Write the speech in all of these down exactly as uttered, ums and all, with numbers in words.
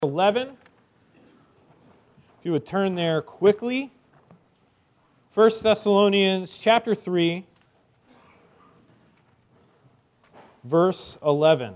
eleven. If you would turn there quickly. First Thessalonians chapter three, verse eleven.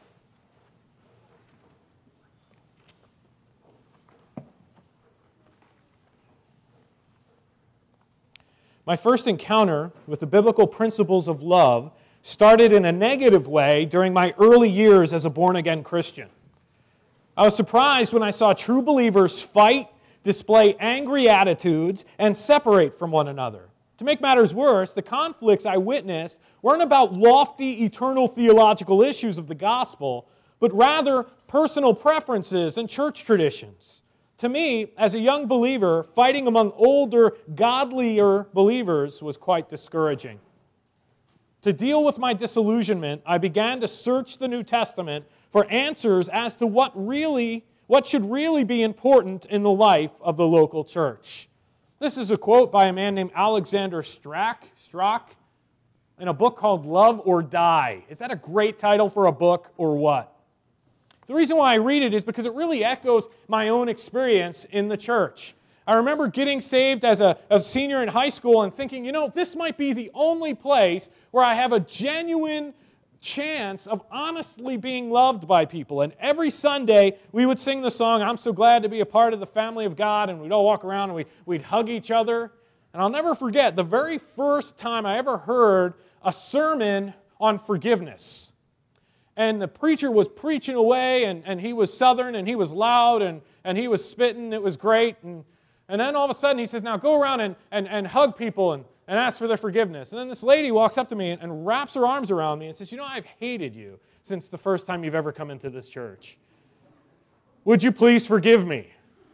My first encounter with the biblical principles of love started in a negative way during my early years as a born-again Christian. I was surprised when I saw true believers fight, display angry attitudes, and separate from one another. To make matters worse, the conflicts I witnessed weren't about lofty, eternal theological issues of the gospel, but rather personal preferences and church traditions. To me, as a young believer, fighting among older, godlier believers was quite discouraging. To deal with my disillusionment, I began to search the New Testament for answers as to what really, what should really be important in the life of the local church. This is a quote by a man named Alexander Strack, Strock in a book called Love or Die. Is that a great title for a book or what? The reason why I read it is because it really echoes my own experience in the church. I remember getting saved as a, as a senior in high school and thinking, you know, this might be the only place where I have a genuine chance of honestly being loved by people. And every Sunday, we would sing the song, I'm so glad to be a part of the family of God, and we'd all walk around and we, we'd hug each other. And I'll never forget the very first time I ever heard a sermon on forgiveness. And the preacher was preaching away, and, and he was Southern, and he was loud, and, and he was spitting. It was great. And, and then all of a sudden he says, now go around and, and, and hug people and, and ask for their forgiveness. And then this lady walks up to me and, and wraps her arms around me and says, you know, I've hated you since the first time you've ever come into this church. Would you please forgive me?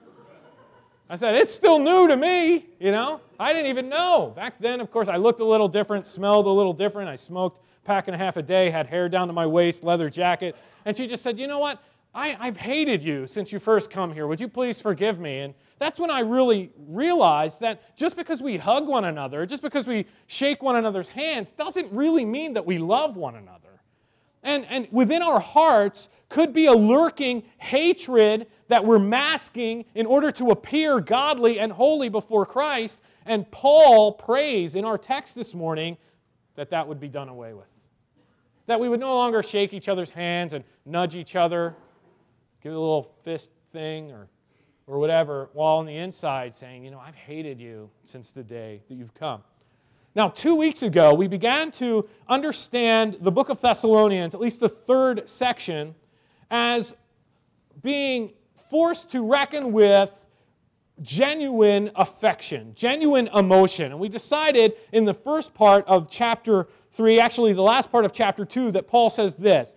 I said, it's still new to me, you know. I didn't even know. Back then, of course, I looked a little different, smelled a little different. I smoked a pack and a half a day, had hair down to my waist, leather jacket. And she just said, you know what? I, I've hated you since you first come here. Would you please forgive me? And that's when I really realized that just because we hug one another, just because we shake one another's hands, doesn't really mean that we love one another. And, and within our hearts could be a lurking hatred that we're masking in order to appear godly and holy before Christ. And Paul prays in our text this morning that that would be done away with. That we would no longer shake each other's hands and nudge each other, give a little fist thing or, or whatever, while on the inside saying, you know, I've hated you since the day that you've come. Now, two weeks ago, we began to understand the book of Thessalonians, at least the third section, as being forced to reckon with genuine affection, genuine emotion. And we decided in the first part of chapter three, actually the last part of chapter two, that Paul says this.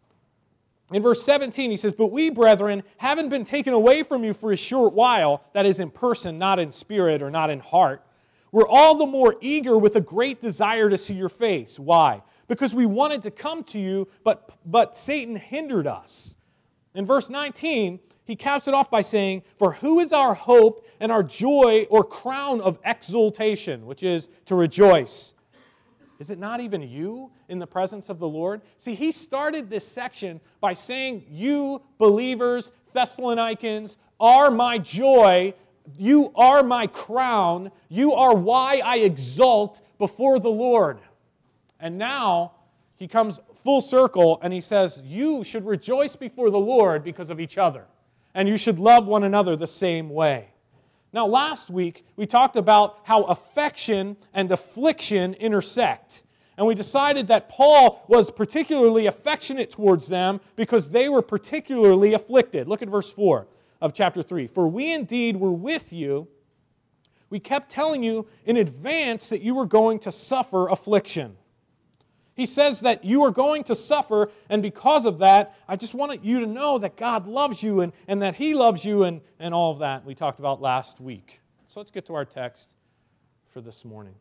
In verse seventeen, he says, but we, brethren, haven't been taken away from you for a short while, that is in person, not in spirit or not in heart. We're all the more eager with a great desire to see your face. Why? Because we wanted to come to you, but, but Satan hindered us. In verse nineteen, he caps it off by saying, for who is our hope and our joy or crown of exultation, which is to rejoice? Is it not even you in the presence of the Lord? See, he started this section by saying, you believers, Thessalonians, are my joy. You are my crown. You are why I exult before the Lord. And now he comes full circle and he says, you should rejoice before the Lord because of each other. And you should love one another the same way. Now, last week, we talked about how affection and affliction intersect. And we decided that Paul was particularly affectionate towards them because they were particularly afflicted. Look at verse four of chapter three. For we indeed were with you. We kept telling you in advance that you were going to suffer affliction. He says that you are going to suffer, and because of that, I just wanted you to know that God loves you and, and that He loves you and, and all of that we talked about last week. So let's get to our text for this morning.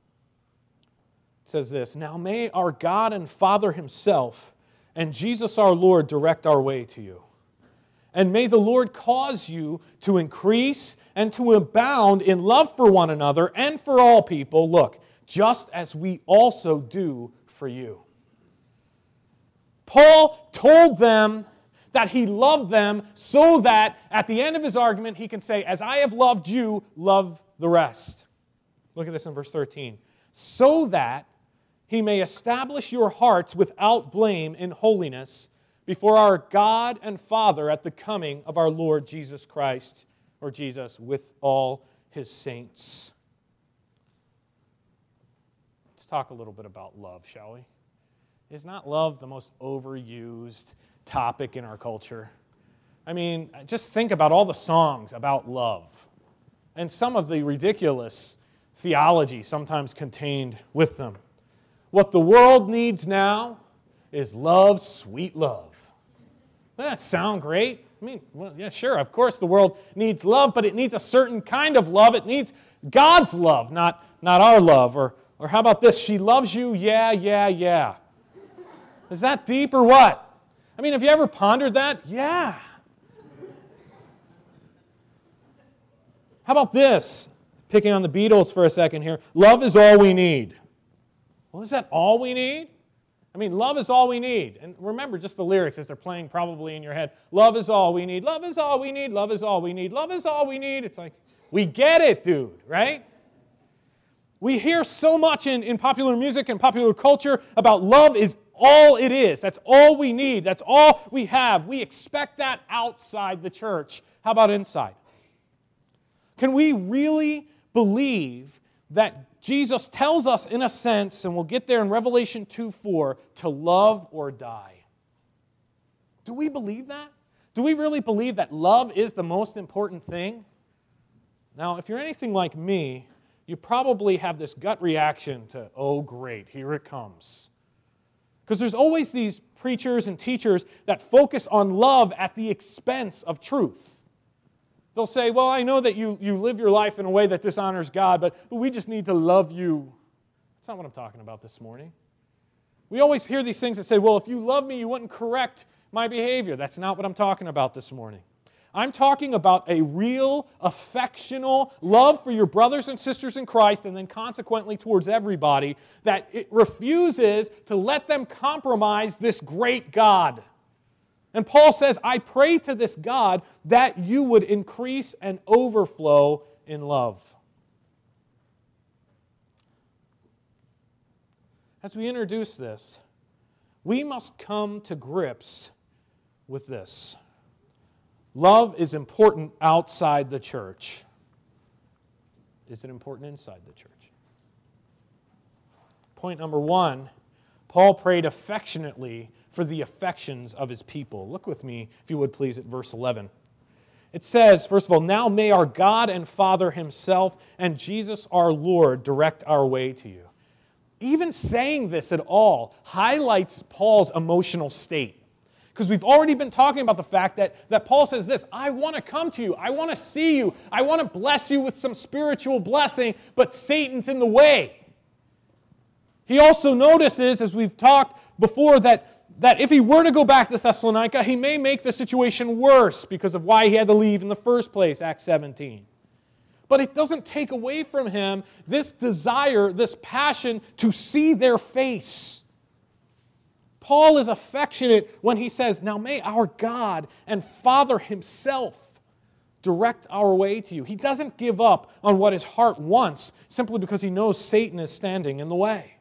It says this, now may our God and Father Himself and Jesus our Lord direct our way to you. And may the Lord cause you to increase and to abound in love for one another and for all people, look, just as we also do for you. Paul told them that he loved them so that at the end of his argument he can say, as I have loved you, love the rest. Look at this in verse thirteen. So that he may establish your hearts without blame in holiness before our God and Father at the coming of our Lord Jesus Christ, or Jesus, with all his saints. Let's talk a little bit about love, shall we? Is not love the most overused topic in our culture? I mean, just think about all the songs about love and some of the ridiculous theology sometimes contained with them. What the world needs now is love, sweet love. Doesn't that sound great? I mean, well, yeah, sure, of course the world needs love, but it needs a certain kind of love. It needs God's love, not, not our love. Or, or how about this? She loves you, yeah, yeah, yeah. Is that deep or what? I mean, have you ever pondered that? Yeah. How about this? Picking on the Beatles for a second here. Love is all we need. Well, is that all we need? I mean, love is all we need. And remember just the lyrics as they're playing probably in your head. Love is all we need. Love is all we need. Love is all we need. Love is all we need. It's like, we get it, dude, right? We hear so much in, in popular music and popular culture about love is all it is. That's all we need. That's all we have. We expect that outside the church. How about inside? Can we really believe that Jesus tells us, in a sense, and we'll get there in Revelation two four, to love or die? Do we believe that? Do we really believe that love is the most important thing? Now, if you're anything like me, you probably have this gut reaction to, oh great, here it comes. Because there's always these preachers and teachers that focus on love at the expense of truth. They'll say, well, I know that you, you live your life in a way that dishonors God, but we just need to love you. That's not what I'm talking about this morning. We always hear these things that say, well, if you love me, you wouldn't correct my behavior. That's not what I'm talking about this morning. I'm talking about a real, affectional love for your brothers and sisters in Christ, and then consequently towards everybody, that it refuses to let them compromise this great God. And Paul says, I pray to this God that you would increase and overflow in love. As we introduce this, we must come to grips with this. Love is important outside the church. Is it important inside the church? Point number one, Paul prayed affectionately for the affections of his people. Look with me, if you would please, at verse eleven. It says, first of all, now may our God and Father himself and Jesus our Lord direct our way to you. Even saying this at all highlights Paul's emotional state. Because we've already been talking about the fact that, that Paul says this, I want to come to you, I want to see you, I want to bless you with some spiritual blessing, but Satan's in the way. He also notices, as we've talked before, that, that if he were to go back to Thessalonica, he may make the situation worse because of why he had to leave in the first place, Acts seventeen. But it doesn't take away from him this desire, this passion to see their face. Paul is affectionate when he says, now may our God and Father himself direct our way to you. He doesn't give up on what his heart wants simply because he knows Satan is standing in the way.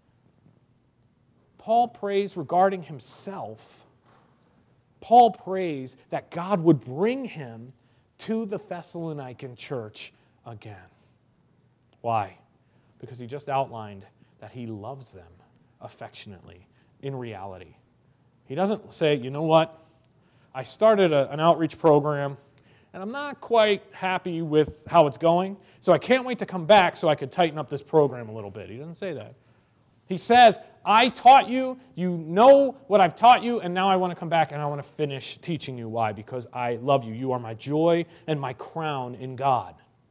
Paul prays regarding himself. Paul prays that God would bring him to the Thessalonican church again. Why? Because he just outlined that he loves them affectionately. In reality. He doesn't say, you know what, I started a, an outreach program and I'm not quite happy with how it's going, so I can't wait to come back so I could tighten up this program a little bit. He doesn't say that. He says, I taught you, you know what I've taught you, and now I want to come back and I want to finish teaching you. Why? Because I love you. You are my joy and my crown in God.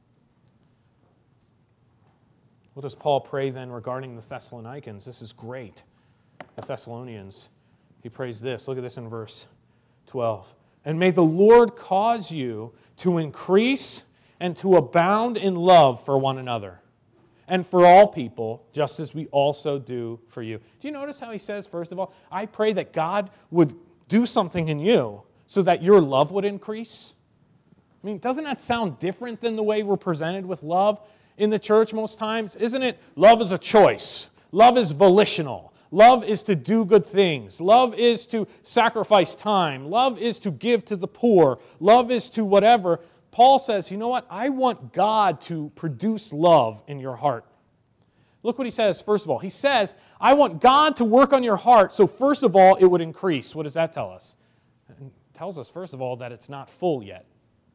What does Paul pray then regarding the Thessalonians? This is great. The Thessalonians, he prays this. Look at this in verse twelve. And may the Lord cause you to increase and to abound in love for one another and for all people, just as we also do for you. Do you notice how he says, first of all, I pray that God would do something in you so that your love would increase? I mean, doesn't that sound different than the way we're presented with love in the church most times? Isn't it? Love is a choice. Love is volitional. Love is to do good things. Love is to sacrifice time. Love is to give to the poor. Love is to whatever. Paul says, you know what? I want God to produce love in your heart. Look what he says, first of all. He says, I want God to work on your heart, so first of all, it would increase. What does that tell us? It tells us, first of all, that it's not full yet.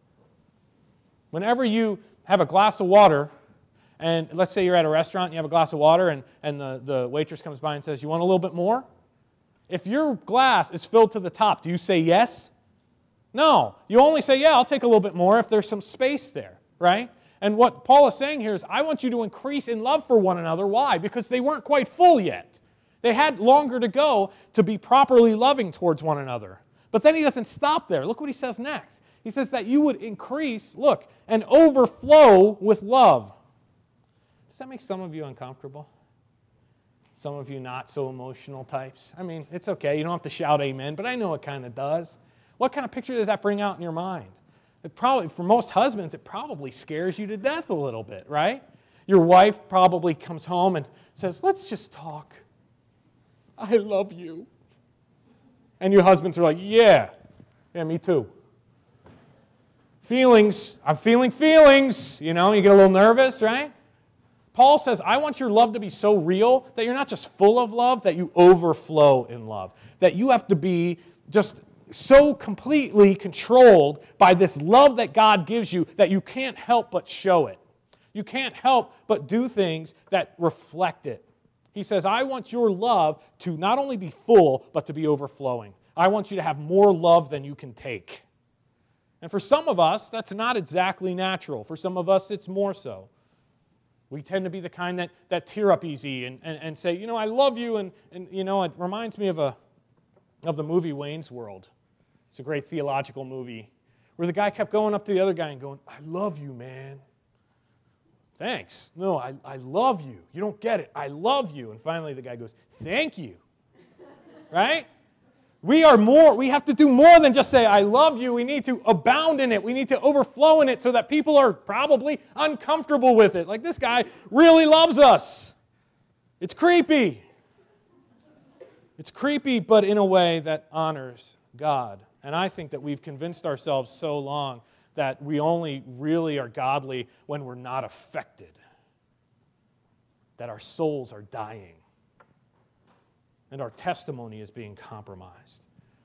Whenever you have a glass of water, and let's say you're at a restaurant and you have a glass of water and, and the, the waitress comes by and says, you want a little bit more? If your glass is filled to the top, do you say yes? No. You only say, yeah, I'll take a little bit more if there's some space there, right? And what Paul is saying here is, I want you to increase in love for one another. Why? Because they weren't quite full yet. They had longer to go to be properly loving towards one another. But then he doesn't stop there. Look what he says next. He says that you would increase, look, and overflow with love. Does that make some of you uncomfortable? Some of you not so emotional types? I mean, it's okay. You don't have to shout amen, but I know it kind of does. What kind of picture does that bring out in your mind? It probably, for most husbands, it probably scares you to death a little bit, right? Your wife probably comes home and says, let's just talk. I love you. And your husbands are like, yeah, yeah, me too. Feelings, I'm feeling feelings, you know, you get a little nervous, right? Paul says, I want your love to be so real that you're not just full of love, that you overflow in love. That you have to be just so completely controlled by this love that God gives you that you can't help but show it. You can't help but do things that reflect it. He says, I want your love to not only be full, but to be overflowing. I want you to have more love than you can take. And for some of us, that's not exactly natural. For some of us, it's more so. We tend to be the kind that, that tear up easy and, and, and say, you know, I love you. And, and, you know, it reminds me of, a, of the movie Wayne's World. It's a great theological movie where the guy kept going up to the other guy and going, I love you, man. Thanks. No, I, I love you. You don't get it. I love you. And finally the guy goes, thank you. Right? We are more, we have to do more than just say, I love you. We need to abound in it. We need to overflow in it so that people are probably uncomfortable with it. Like, this guy really loves us. It's creepy. It's creepy, but in a way that honors God. And I think that we've convinced ourselves so long that we only really are godly when we're not affected. That our souls are dying. And our testimony is being compromised.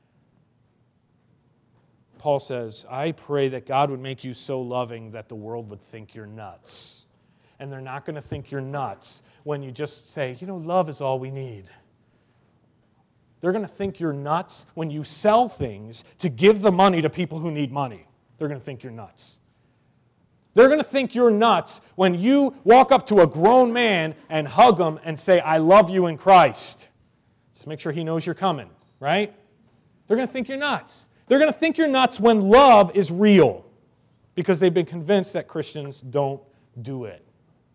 Paul says, I pray that God would make you so loving that the world would think you're nuts. And they're not going to think you're nuts when you just say, you know, love is all we need. They're going to think you're nuts when you sell things to give the money to people who need money. They're going to think you're nuts. They're going to think you're nuts when you walk up to a grown man and hug him and say, I love you in Christ. Just make sure he knows you're coming, right? They're going to think you're nuts. They're going to think you're nuts when love is real because they've been convinced that Christians don't do it.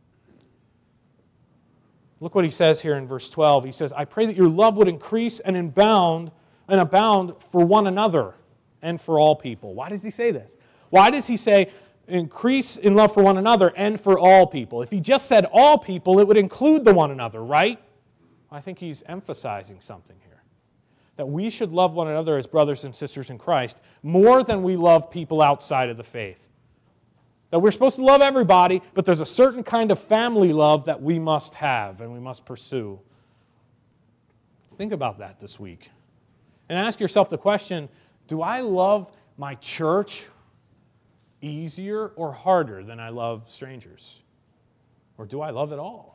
Look what he says here in verse twelve. He says, I pray that your love would increase and abound and abound for one another and for all people. Why does he say this? Why does he say increase in love for one another and for all people? If he just said all people, it would include the one another, right? I think he's emphasizing something here. That we should love one another as brothers and sisters in Christ more than we love people outside of the faith. That we're supposed to love everybody, but there's a certain kind of family love that we must have and we must pursue. Think about that this week. And ask yourself the question, do I love my church easier or harder than I love strangers? Or do I love it all?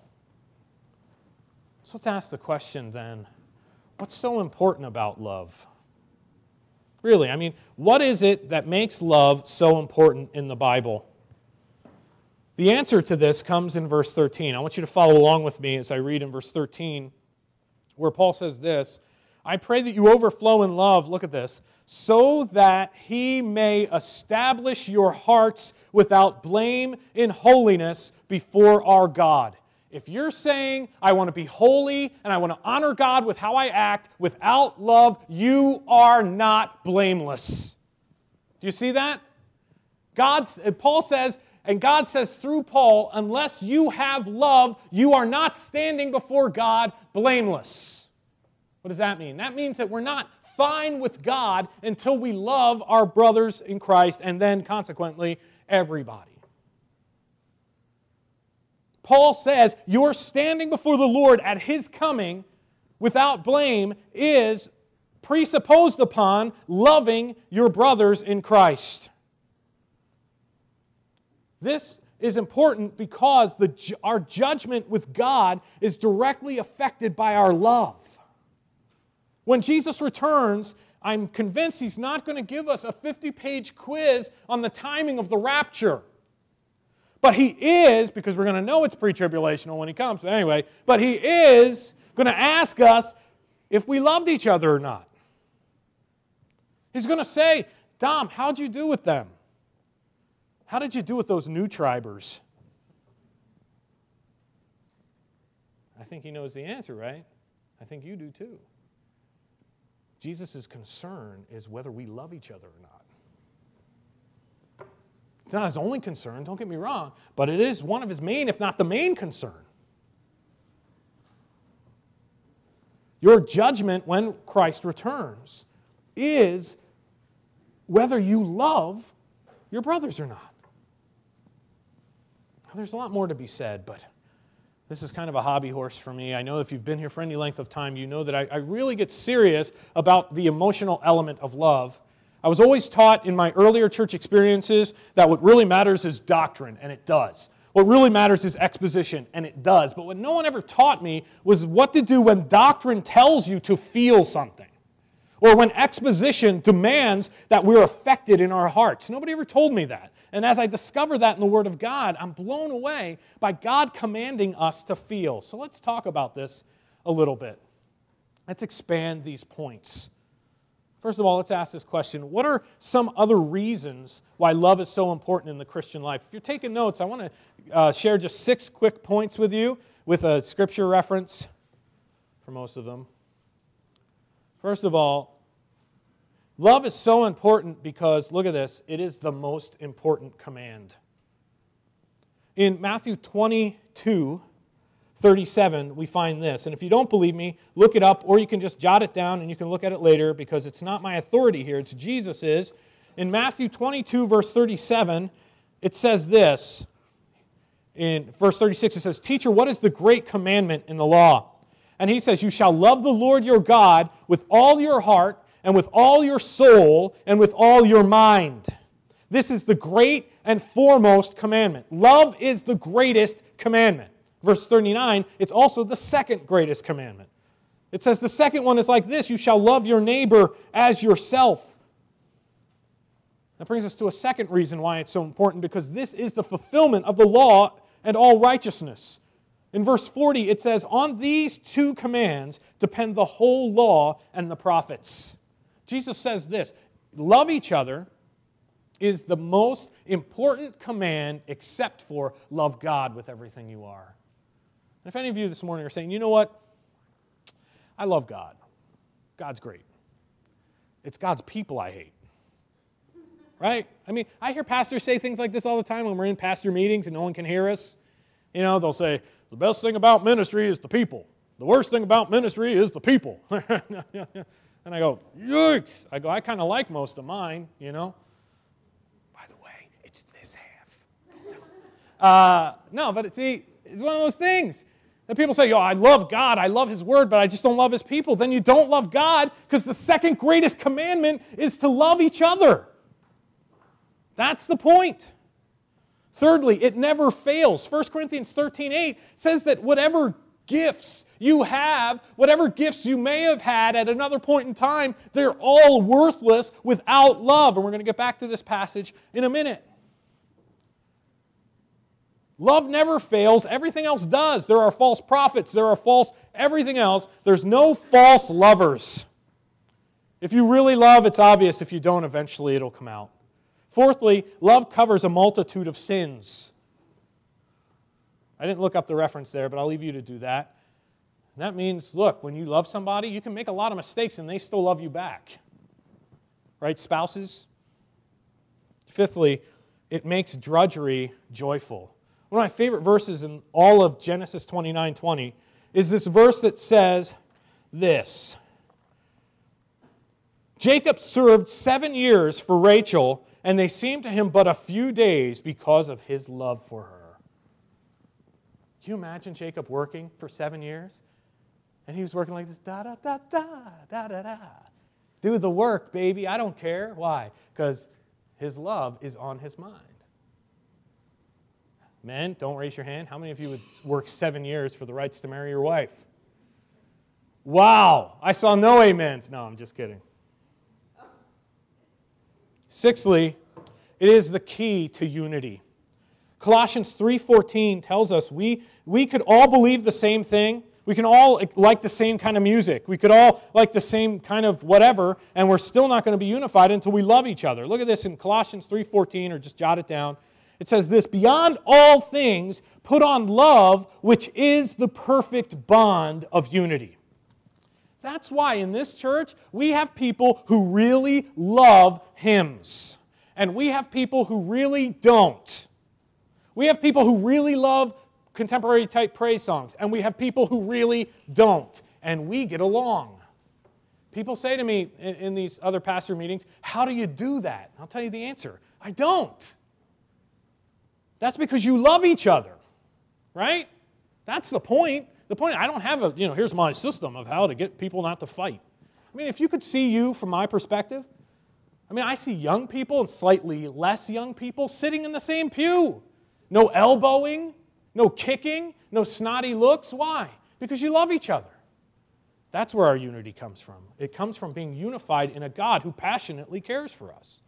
So let's ask the question then, what's so important about love? Really, I mean, what is it that makes love so important in the Bible? The answer to this comes in verse thirteen. I want you to follow along with me as I read in verse thirteen, where Paul says this, I pray that you overflow in love, look at this, so that he may establish your hearts without blame in holiness before our God if you're saying, I want to be holy and I want to honor God with how I act, without love, you are not blameless. Do you see that? God, Paul says, and God says through Paul, unless you have love, you are not standing before God blameless. What does that mean? That means that we're not fine with God until we love our brothers in Christ and then, consequently, everybody. Paul says your standing before the Lord at His coming without blame is presupposed upon loving your brothers in Christ. This is important because the, our judgment with God is directly affected by our love. When Jesus returns, I'm convinced He's not going to give us a fifty-page quiz on the timing of the rapture. But He is, because we're going to know it's pre-tribulational when He comes, but anyway, but He is going to ask us if we loved each other or not. He's going to say, Dom, how'd you do with them? How did you do with those new tribers? I think He knows the answer, right? I think you do too. Jesus' concern is whether we love each other or not. It's not His only concern, don't get me wrong, but it is one of His main, if not the main concern. Your judgment when Christ returns is whether you love your brothers or not. Now, there's a lot more to be said, but this is kind of a hobby horse for me. I know if you've been here for any length of time, you know that I, I really get serious about the emotional element of love. I was always taught in my earlier church experiences that what really matters is doctrine, and it does. What really matters is exposition, and it does. But what no one ever taught me was what to do when doctrine tells you to feel something, or when exposition demands that we're affected in our hearts. Nobody ever told me that. And as I discover that in the Word of God, I'm blown away by God commanding us to feel. So let's talk about this a little bit. Let's expand these points. First of all, let's ask this question. What are some other reasons why love is so important in the Christian life? If you're taking notes, I want to uh, share just six quick points with you with a scripture reference for most of them. First of all, love is so important because, look at this, it is the most important command. In Matthew twenty-two, thirty-seven, we find this. And if you don't believe me, look it up, or you can just jot it down and you can look at it later because it's not my authority here, it's Jesus's. In Matthew twenty-two, verse thirty-seven, it says this. In verse thirty-six, it says, Teacher, what is the great commandment in the law? And he says, You shall love the Lord your God with all your heart, and with all your soul, and with all your mind. This is the great and foremost commandment. Love is the greatest commandment. Verse thirty-nine, it's also the second greatest commandment. It says the second one is like this, You shall love your neighbor as yourself. That brings us to a second reason why it's so important, because this is the fulfillment of the law and all righteousness. In verse forty, it says, On these two commands depend the whole law and the prophets. Jesus says this, love each other is the most important command except for love God with everything you are. And if any of you this morning are saying, you know what? I love God. God's great. It's God's people I hate. Right? I mean, I hear pastors say things like this all the time when we're in pastor meetings and no one can hear us. You know, they'll say, the best thing about ministry is the people. The worst thing about ministry is the people. And I go, yikes. I go, I kind of like most of mine, you know. By the way, it's this half. Uh, no, but see, it's one of those things that people say, yo, I love God, I love His Word, but I just don't love His people. Then you don't love God because the second greatest commandment is to love each other. That's the point. Thirdly, it never fails. First Corinthians thirteen eight says that whatever gifts you have, whatever gifts you may have had at another point in time, they're all worthless without love. And we're going to get back to this passage in a minute. Love never fails. Everything else does. There are false prophets. There are false everything else. There's no false lovers. If you really love, it's obvious. If you don't, eventually it'll come out. Fourthly, love covers a multitude of sins. I didn't look up the reference there, but I'll leave you to do that. And that means, look, when you love somebody, you can make a lot of mistakes and they still love you back. Right, spouses? Fifthly, it makes drudgery joyful. One of my favorite verses in all of Genesis twenty-nine twenty is this verse that says this. Jacob served seven years for Rachel, and they seemed to him but a few days because of his love for her. Can you imagine Jacob working for seven years? And he was working like this, da-da-da-da, da-da-da. Do the work, baby. I don't care. Why? Because his love is on his mind. Men, don't raise your hand. How many of you would work seven years for the rights to marry your wife? Wow. I saw no amens. No, I'm just kidding. Sixthly, it is the key to unity. Colossians three fourteen tells us we, we could all believe the same thing. We can all like the same kind of music. We could all like the same kind of whatever, and we're still not going to be unified until we love each other. Look at this in Colossians three fourteen, or just jot it down. It says this, beyond all things, put on love, which is the perfect bond of unity. That's why in this church, we have people who really love hymns. And we have people who really don't. We have people who really love contemporary type praise songs. And we have people who really don't. And we get along. People say to me in, in these other pastor meetings, how do you do that? I'll tell you the answer. I don't. That's because you love each other, right? That's the point. The point, I don't have a, you know, here's my system of how to get people not to fight. I mean, if you could see you from my perspective, I mean, I see young people and slightly less young people sitting in the same pew. No elbowing, no kicking, no snotty looks. Why? Because you love each other. That's where our unity comes from. It comes from being unified in a God who passionately cares for us.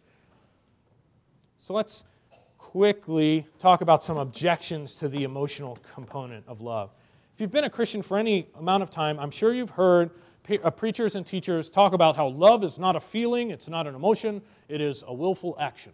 So let's quickly talk about some objections to the emotional component of love. If you've been a Christian for any amount of time, I'm sure you've heard preachers and teachers talk about how love is not a feeling, it's not an emotion, it is a willful action.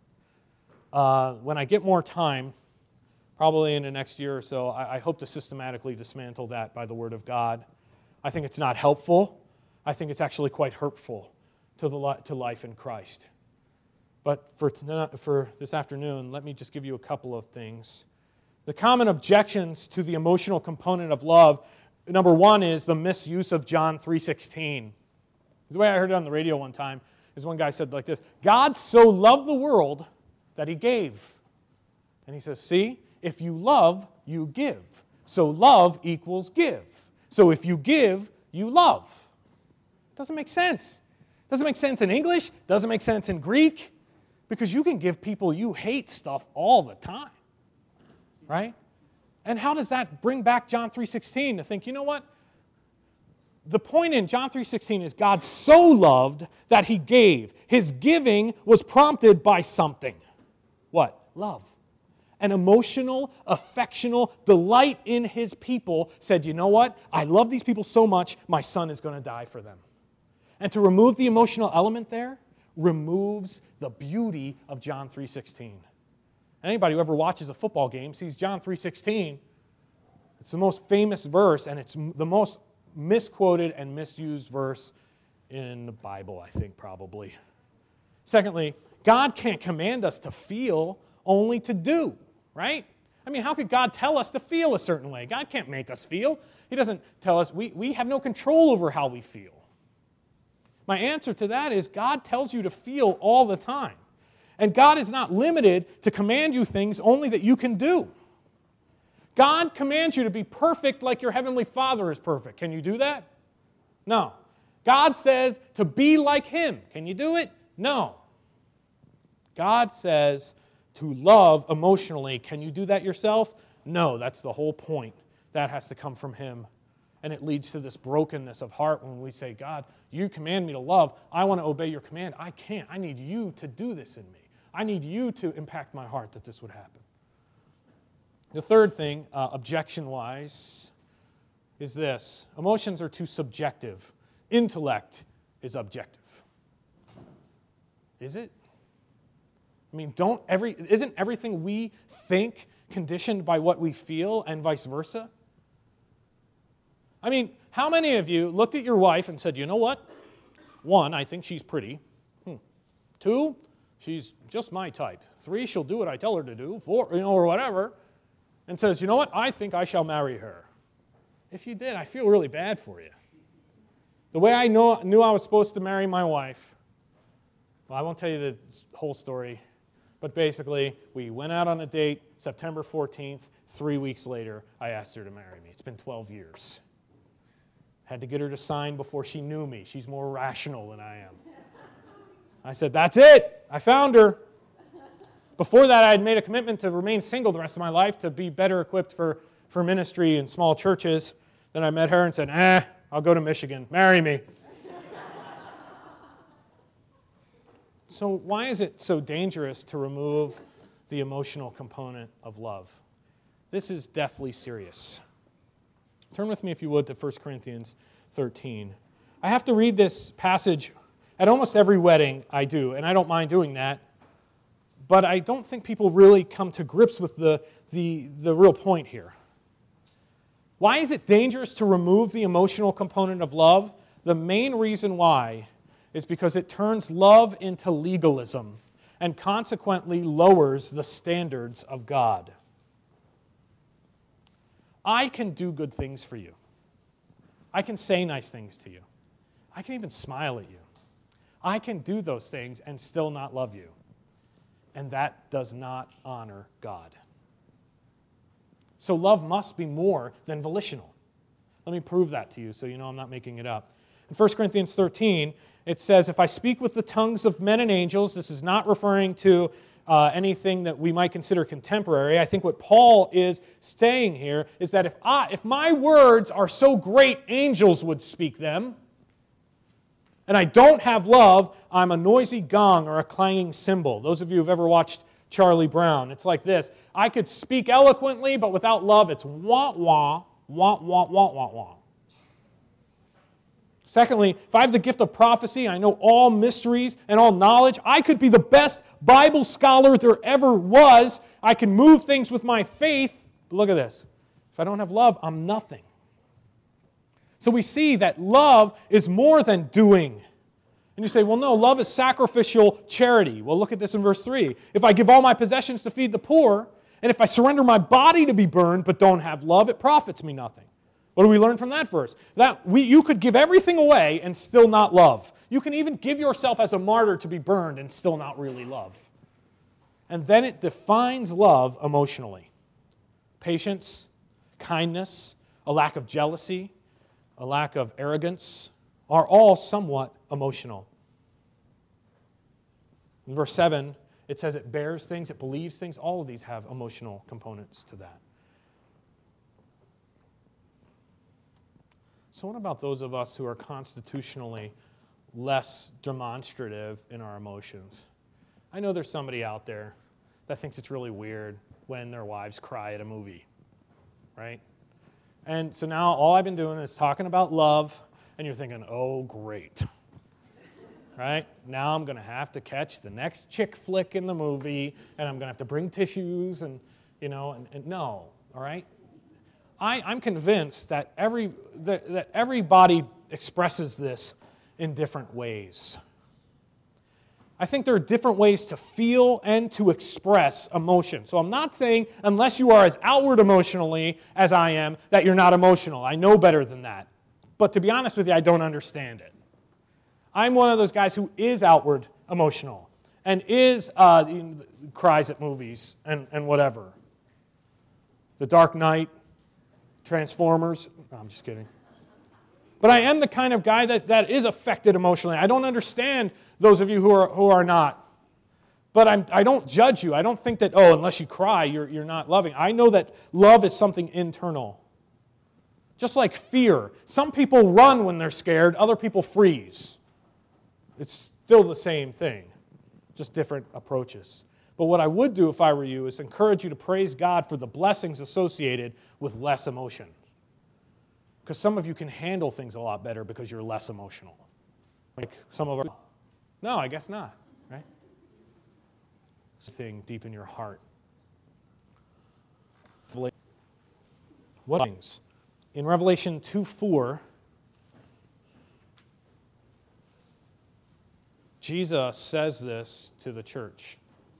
Uh, when I get more time, probably in the next year or so, I, I hope to systematically dismantle that by the Word of God. I think it's not helpful. I think it's actually quite hurtful to, the, to life in Christ. But for, for this afternoon, let me just give you a couple of things. The common objections to the emotional component of love, number one is the misuse of John three sixteen. The way I heard it on the radio one time is one guy said like this, God so loved the world that he gave. And he says, see, if you love, you give. So love equals give. So if you give, you love. It doesn't make sense. It doesn't make sense in English, doesn't make sense in Greek, because you can give people you hate stuff all the time. Right? And how does that bring back John three sixteen to think, you know what? The point in John three sixteen is God so loved that he gave. His giving was prompted by something. What? Love. An emotional, affectional delight in his people said, you know what? I love these people so much, my son is going to die for them. And to remove the emotional element there removes the beauty of John three sixteen. Anybody who ever watches a football game sees John three sixteen. It's the most famous verse, and it's the most misquoted and misused verse in the Bible, I think, probably. Secondly, God can't command us to feel, only to do, right? I mean, how could God tell us to feel a certain way? God can't make us feel. He doesn't tell us. We, we have no control over how we feel. My answer to that is God tells you to feel all the time. And God is not limited to command you things only that you can do. God commands you to be perfect like your heavenly Father is perfect. Can you do that? No. God says to be like him. Can you do it? No. God says to love emotionally. Can you do that yourself? No. That's the whole point. That has to come from him. And it leads to this brokenness of heart when we say, God, you command me to love. I want to obey your command. I can't. I need you to do this in me. I need you to impact my heart that this would happen. The third thing, uh, objection-wise, is this. Emotions are too subjective. Intellect is objective. Is it? I mean, don't every, isn't everything we think conditioned by what we feel and vice versa? I mean, how many of you looked at your wife and said, you know what? One, I think she's pretty. Hmm. Two, she's just my type. Three, she'll do what I tell her to do. Four, you know, or whatever. And says, you know what? I think I shall marry her. If you did, I feel really bad for you. The way I know, knew I was supposed to marry my wife, well, I won't tell you the whole story, but basically, we went out on a date September fourteenth. Three weeks later, I asked her to marry me. It's been twelve years. Had to get her to sign before she knew me. She's more rational than I am. I said, that's it. I found her. Before that, I had made a commitment to remain single the rest of my life, to be better equipped for, for ministry in small churches. Then I met her and said, eh, I'll go to Michigan. Marry me. So why is it so dangerous to remove the emotional component of love? This is deathly serious. Turn with me, if you would, to First Corinthians thirteen. I have to read this passage at almost every wedding I do, and I don't mind doing that. But I don't think people really come to grips with the, the, the real point here. Why is it dangerous to remove the emotional component of love? The main reason why is because it turns love into legalism and consequently lowers the standards of God. I can do good things for you. I can say nice things to you. I can even smile at you. I can do those things and still not love you. And that does not honor God. So love must be more than volitional. Let me prove that to you so you know I'm not making it up. In First Corinthians thirteen, it says, if I speak with the tongues of men and angels, this is not referring to uh, anything that we might consider contemporary. I think what Paul is saying here is that if I, if my words are so great, angels would speak them, and I don't have love, I'm a noisy gong or a clanging cymbal. Those of you who've ever watched Charlie Brown, it's like this. I could speak eloquently, but without love, it's wah-wah, wah-wah, wah-wah-wah. Secondly, if I have the gift of prophecy, I know all mysteries and all knowledge, I could be the best Bible scholar there ever was. I can move things with my faith. But look at this. If I don't have love, I'm nothing. So we see that love is more than doing. And you say, well, no, love is sacrificial charity. Well, look at this in verse three. If I give all my possessions to feed the poor, and if I surrender my body to be burned but don't have love, it profits me nothing. What do we learn from that verse? That we, you could give everything away and still not love. You can even give yourself as a martyr to be burned and still not really love. And then it defines love emotionally. Patience, kindness, a lack of jealousy, a lack of arrogance are all somewhat emotional. In verse seven, it says it bears things, it believes things. All of these have emotional components to that. So what about those of us who are constitutionally less demonstrative in our emotions? I know there's somebody out there that thinks it's really weird when their wives cry at a movie, right? And so now all I've been doing is talking about love, and you're thinking, oh, great. Right? Now I'm going to have to catch the next chick flick in the movie, and I'm going to have to bring tissues, and, you know, and, and no, all right? I, I'm convinced that every that, that everybody expresses this in different ways. I think there are different ways to feel and to express emotion. So I'm not saying unless you are as outward emotionally as I am that you're not emotional. I know better than that. But to be honest with you, I don't understand it. I'm one of those guys who is outward emotional and is uh, cries at movies and, and whatever. The Dark Knight, Transformers. No, I'm just kidding. But I am the kind of guy that, that is affected emotionally. I don't understand those of you who are who are not. But I'm, I don't judge you. I don't think that, oh, unless you cry, you're, you're not loving. I know that love is something internal. Just like fear. Some people run when they're scared. Other people freeze. It's still the same thing. Just different approaches. But what I would do if I were you is encourage you to praise God for the blessings associated with less emotion. Because some of you can handle things a lot better because you're less emotional. Like some of our... No, I guess not, right? thing deep in your heart. What things? In Revelation two four, Jesus says this to the church.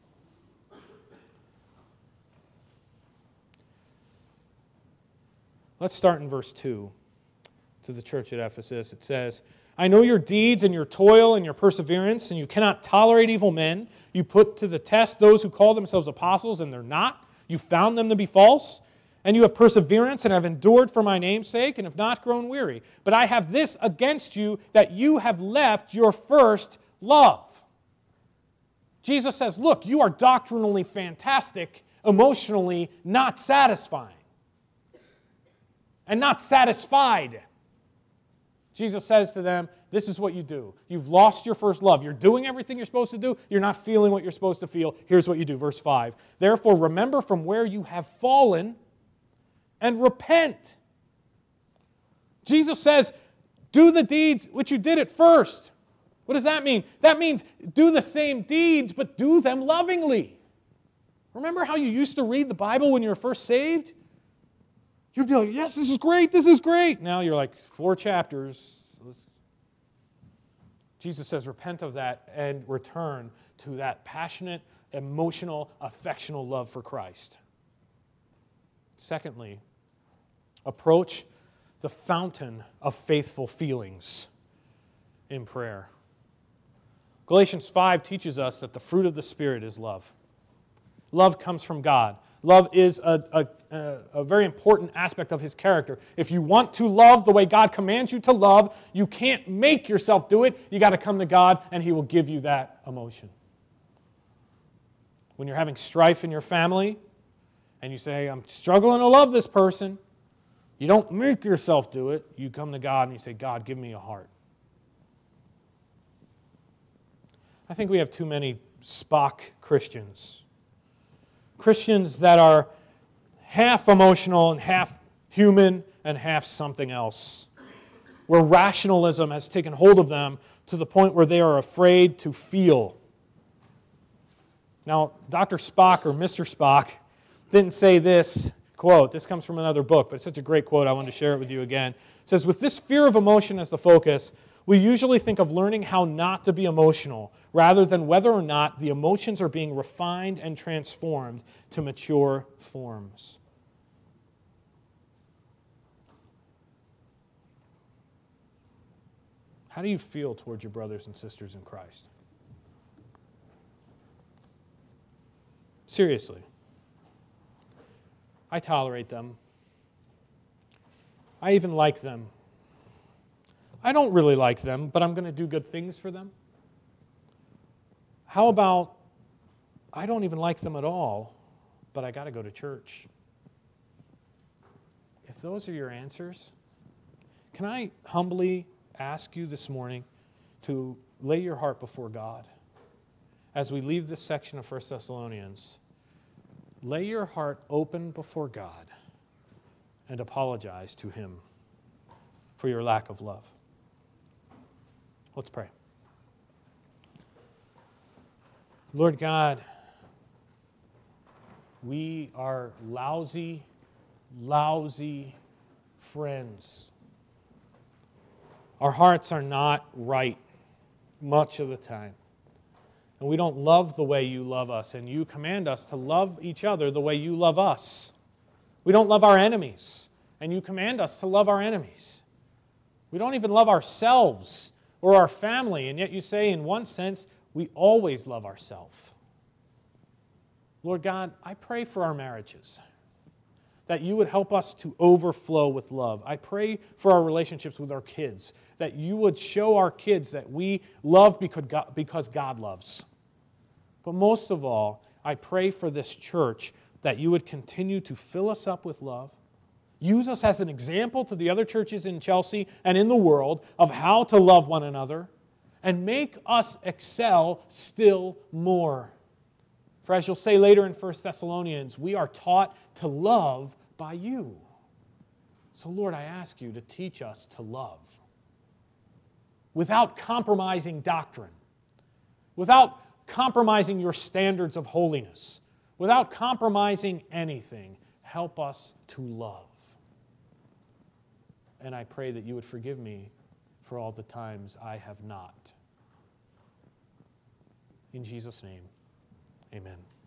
Let's start in verse two to the church at Ephesus. It says, I know your deeds and your toil and your perseverance, and you cannot tolerate evil men. You put to the test those who call themselves apostles, and they're not. You found them to be false. And you have perseverance and have endured for my name's sake and have not grown weary. But I have this against you, that you have left your first love. Jesus says, look, you are doctrinally fantastic, emotionally not satisfying. And not satisfied. Jesus says to them, this is what you do. You've lost your first love. You're doing everything you're supposed to do. You're not feeling what you're supposed to feel. Here's what you do. Verse five. Therefore, remember from where you have fallen and repent. Jesus says, do the deeds which you did at first. What does that mean? That means do the same deeds, but do them lovingly. Remember how you used to read the Bible when you were first saved? You'd be like, yes, this is great, this is great. Now you're like, four chapters. Jesus says, repent of that and return to that passionate, emotional, affectional love for Christ. Secondly, approach the fountain of faithful feelings in prayer. Galatians five teaches us that the fruit of the Spirit is love. Love comes from God. Love is a, a, a, a very important aspect of His character. If you want to love the way God commands you to love, you can't make yourself do it. You got to come to God, and He will give you that emotion. When you're having strife in your family, and you say, I'm struggling to love this person, you don't make yourself do it. You come to God and you say, God, give me a heart. I think we have too many Spock Christians. Christians that are half emotional and half human and half something else. Where rationalism has taken hold of them to the point where they are afraid to feel. Now, Doctor Spock or Mister Spock didn't say this quote. This comes from another book, but it's such a great quote, I wanted to share it with you again. It says, with this fear of emotion as the focus, we usually think of learning how not to be emotional, rather than whether or not the emotions are being refined and transformed to mature forms. How do you feel towards your brothers and sisters in Christ? Seriously. I tolerate them. I even like them. I don't really like them, but I'm going to do good things for them. How about, I don't even like them at all, but I got to go to church? If those are your answers, can I humbly ask you this morning to lay your heart before God? As we leave this section of First Thessalonians, lay your heart open before God and apologize to Him for your lack of love. Let's pray. Lord God, we are lousy, lousy friends. Our hearts are not right much of the time. And we don't love the way you love us, and you command us to love each other the way you love us. We don't love our enemies, and you command us to love our enemies. We don't even love ourselves or our family, and yet you say, in one sense, we always love ourselves. Lord God, I pray for our marriages, that you would help us to overflow with love. I pray for our relationships with our kids, that you would show our kids that we love because God, because God loves. But most of all, I pray for this church that you would continue to fill us up with love, use us as an example to the other churches in Chelsea and in the world of how to love one another, and make us excel still more. For as you'll say later in First Thessalonians, we are taught to love by you. So Lord, I ask you to teach us to love without compromising doctrine, without compromising your standards of holiness, without compromising anything, help us to love. And I pray that you would forgive me for all the times I have not. In Jesus' name, amen.